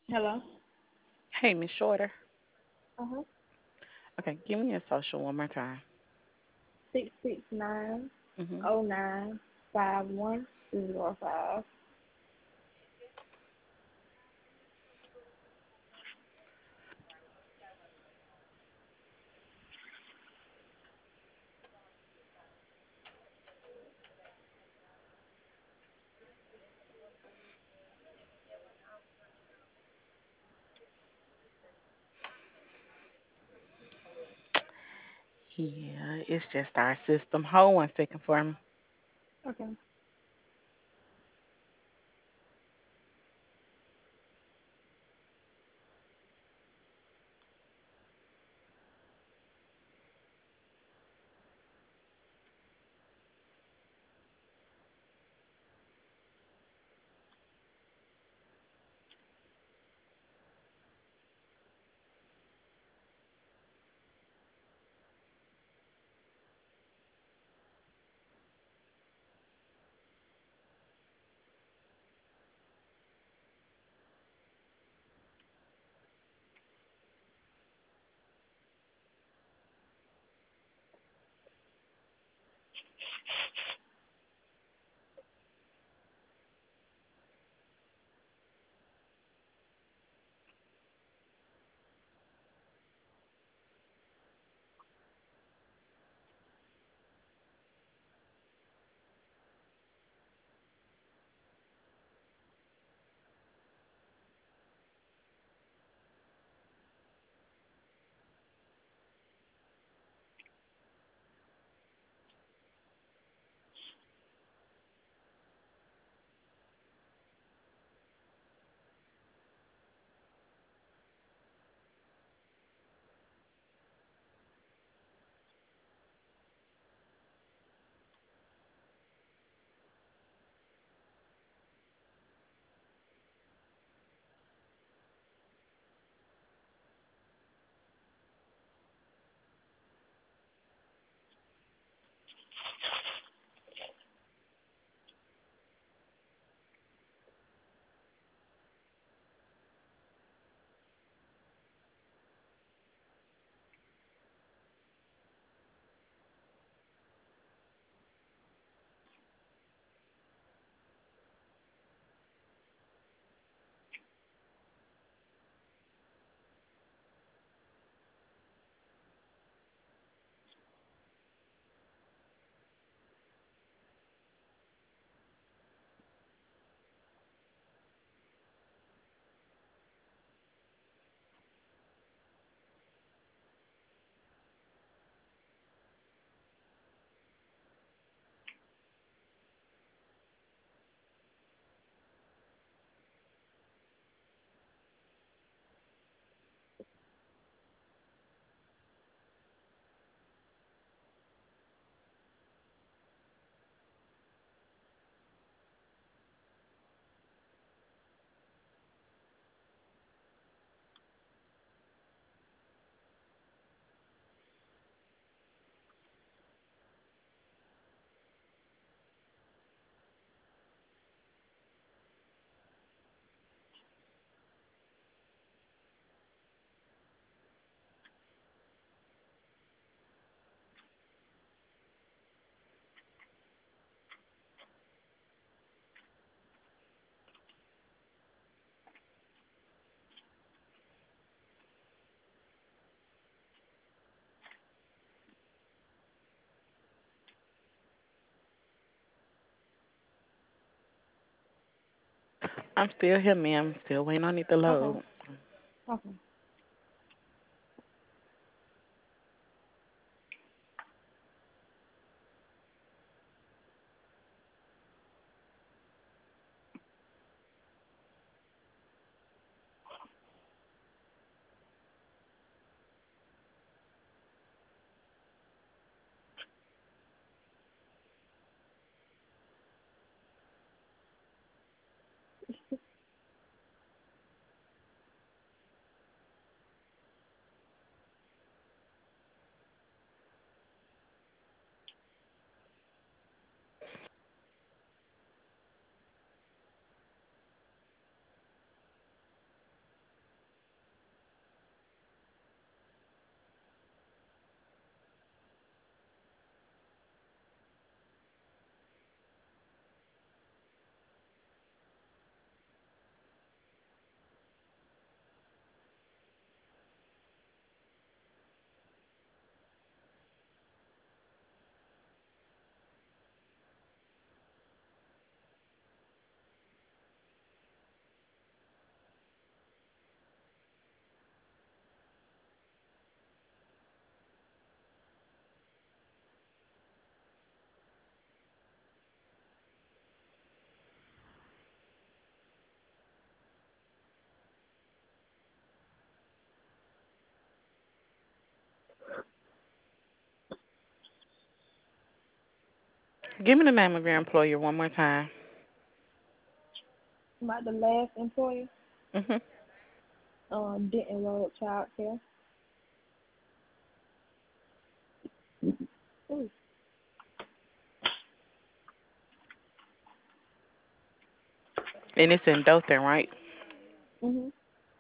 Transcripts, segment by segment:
Hello. Hey, Miss Shorter. Uh-huh. Okay, give me your social one more time. 669 Hmm. 095105. Yeah, it's just our system. Hold 1 second for me. Okay. I'm still here, ma'am. Still waiting on it to Okay. load. Okay. Give me the name of your employer one more time. About the last employer, Mhm. Denton Road Child Care. Ooh. And it's in Dothan, right? Mhm.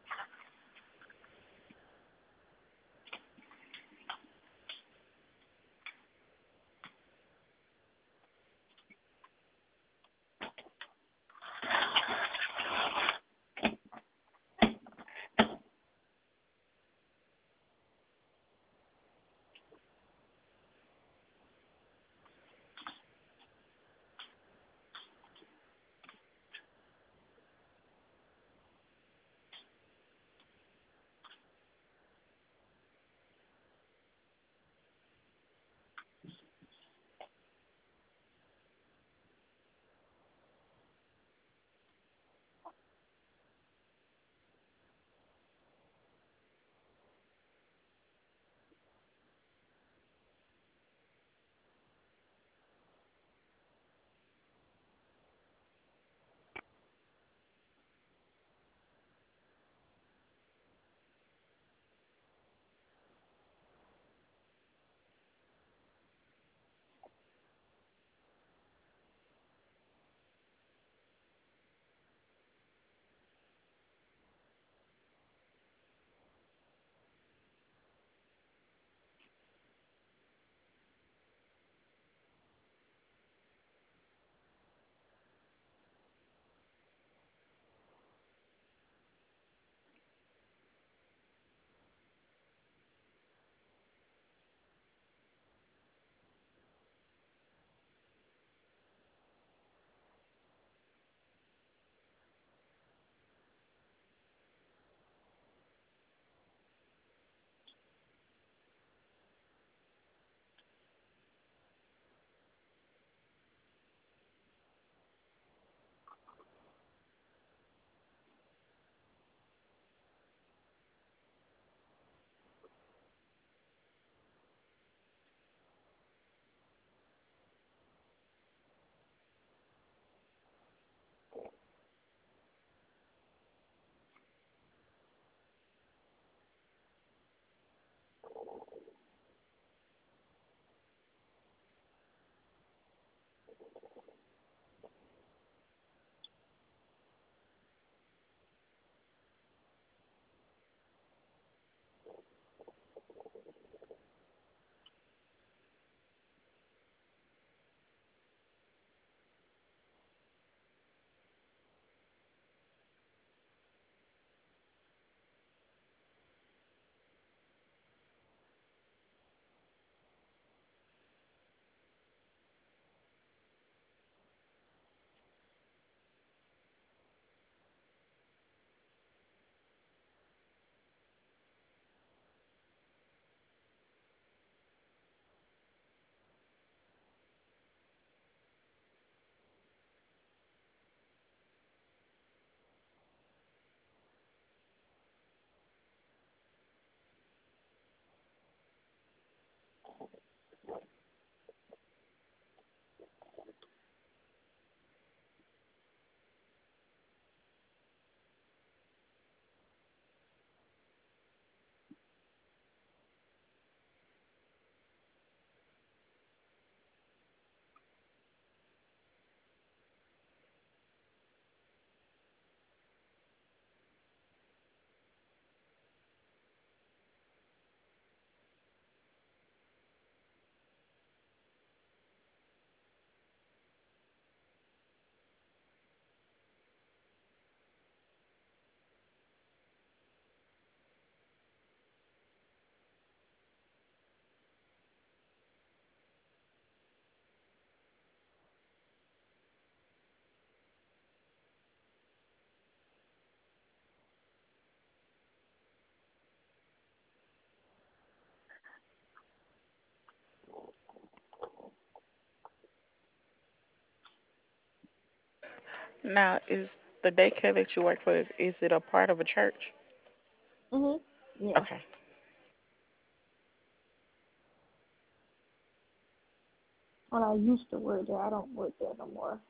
Now, is the daycare that you work for is it a part of a church? Mhm. Yeah. Okay. When I used to work there, I don't work there no more.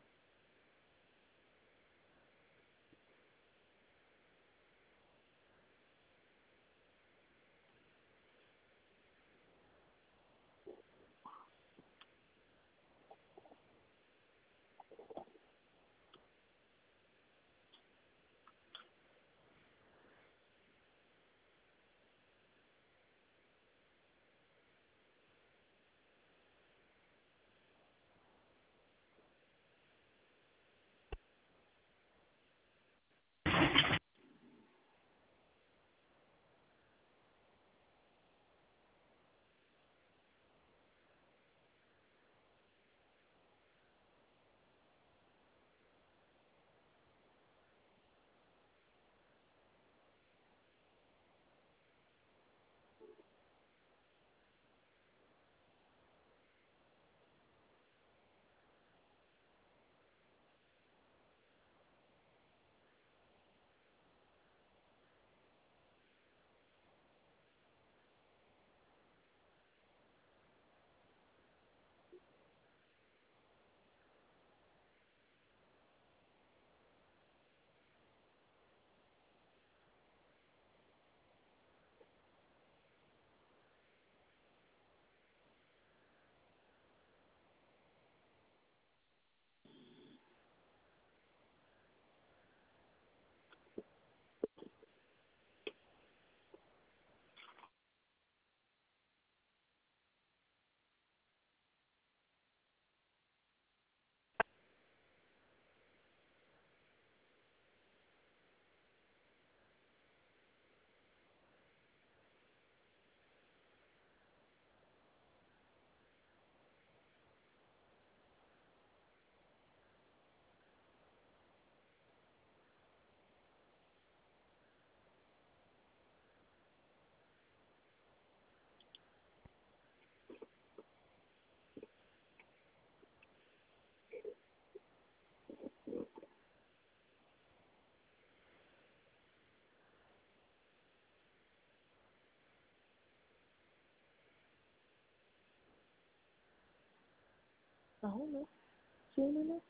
I don't know. She ain't know.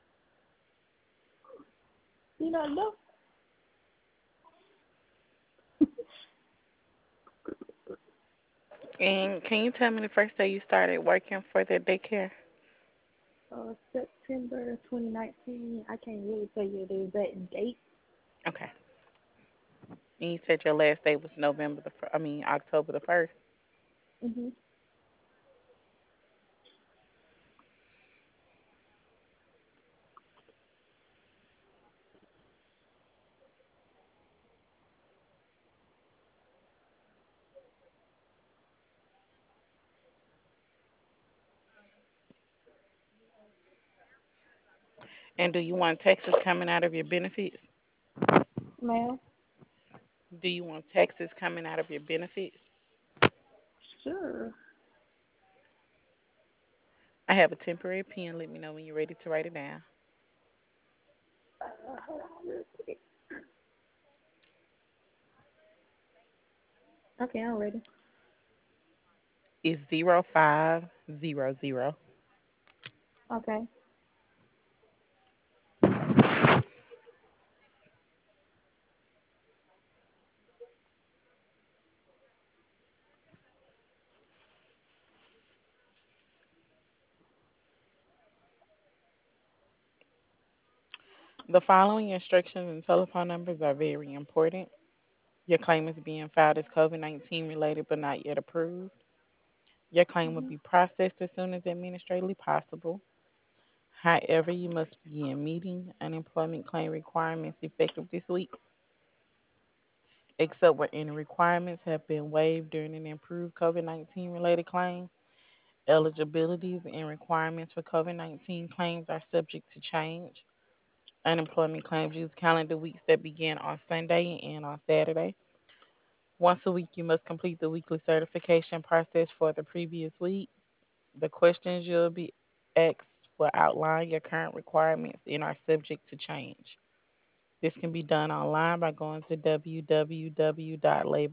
You not know. And can you tell me the first day you started working for the daycare? September 2019. I can't really tell you the exact date. Okay. And you said your last day was October the 1st. Mhm. And do you want taxes coming out of your benefits? Ma'am. Do you want taxes coming out of your benefits? Sure. I have a temporary pen. Let me know when you're ready to write it down. Hold on real quick. Okay, I'm ready. It's 0500. Okay. The following instructions and telephone numbers are very important. Your claim is being filed as COVID 19 related but not yet approved. Your claim will Mhm. be processed as soon as administratively possible. However, you must begin meeting unemployment claim requirements effective this week, except where any requirements have been waived during an improved COVID 19 related claim. Eligibilities and requirements for COVID 19 claims are subject to change. Unemployment claims use calendar weeks that begin on Sunday and on Saturday. Once a week, you must complete the weekly certification process for the previous week. The questions you'll be asked will outline your current requirements and are subject to change. This can be done online by going to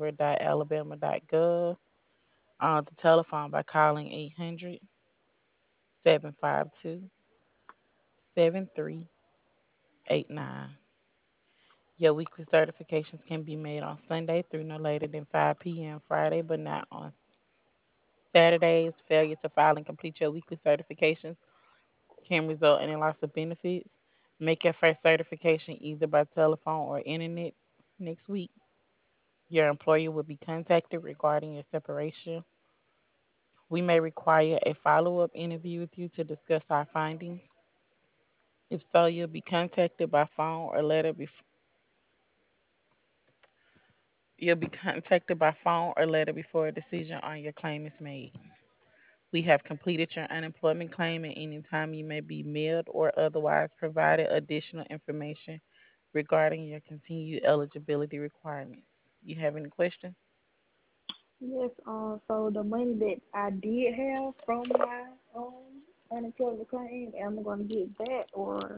www.labor.alabama.gov, on the telephone by calling 800 752 7389. Your weekly certifications can be made on Sunday through no later than 5 p.m. Friday, but not on Saturdays. Failure to file and complete your weekly certifications can result in a loss of benefits. Make your first certification either by telephone or internet next week. Your employer will be contacted regarding your separation. We may require a follow up interview with you to discuss our findings. If so, you'll be contacted by phone or letter. You'll be contacted by phone or letter before a decision on your claim is made. We have completed your unemployment claim at any time you may be mailed or otherwise provided additional information regarding your continued eligibility requirements. You have any questions? Yes, so the money that I did have from my unemployment claim, am I gonna get that or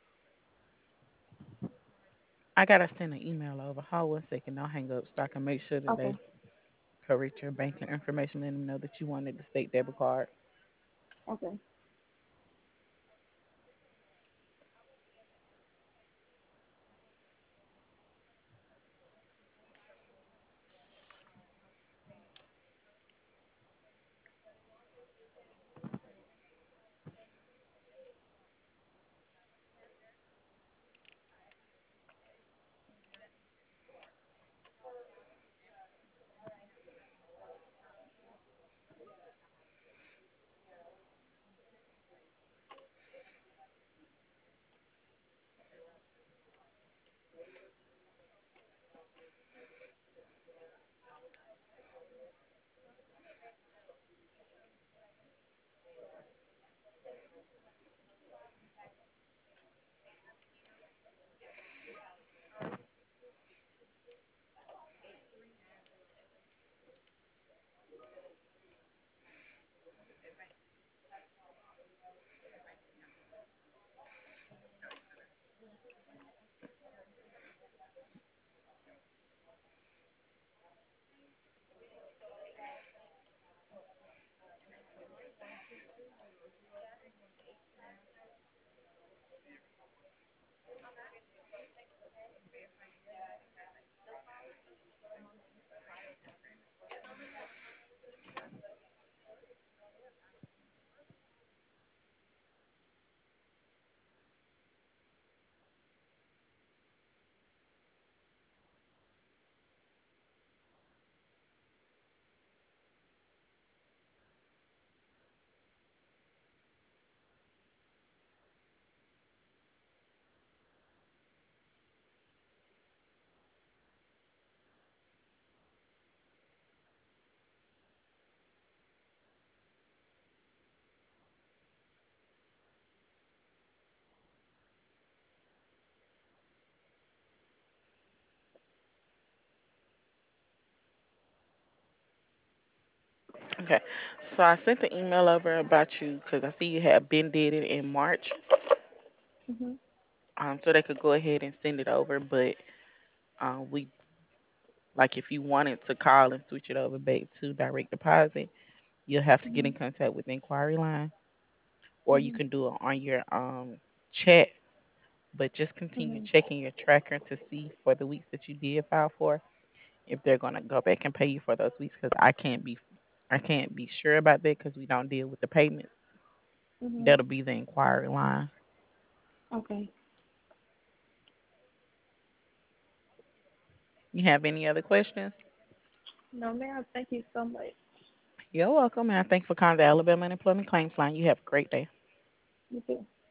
I gotta send an email over. Hold 1 second. Don't hang up so I can make sure that okay, they correct your banking information. Let them know that you wanted the state debit card. okay. Okay. So I sent the email over about you because I see you have been did it in March. Mhm. So they could go ahead and send it over, but we like if you wanted to call and switch it over back to direct deposit, you'll have to get in Mhm. contact with the inquiry line, or you Mhm. can do it on your chat. But just continue Mhm. checking your tracker to see for the weeks that you did file for if they're gonna go back and pay you for those weeks. Because I can't be sure about that because we don't deal with the payments. Mhm. That'll be the inquiry line. Okay. You have any other questions? No, ma'am. Thank you so much. You're welcome, and I thank you for calling the Alabama Unemployment Claims Line. You have a great day. You too.